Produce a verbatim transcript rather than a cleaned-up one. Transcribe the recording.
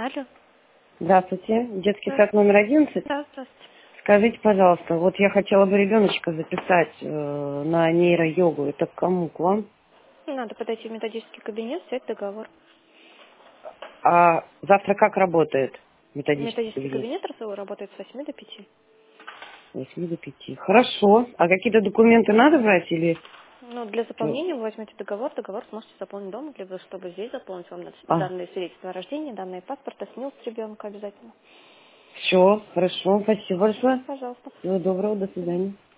Алло. Здравствуйте. Детский Да, сад номер одиннадцать. да, здравствуйте. Скажите, пожалуйста, вот я хотела бы ребеночка записать э, на нейро-йогу. Это к кому? К вам? Надо подойти в методический кабинет, взять договор. А завтра как работает методический Методический кабинет? кабинет РСО работает с восьми до пяти. С восьми до пяти. Хорошо. А какие-то документы надо брать или Ну, для что? заполнения вы возьмете договор, договор сможете заполнить дома, либо чтобы здесь заполнить, вам надо А, данные свидетельства о рождении, данные паспорта, СНИЛС ребенка обязательно. все, хорошо. Спасибо большое. Пожалуйста. Всего доброго, до До свидания. свидания.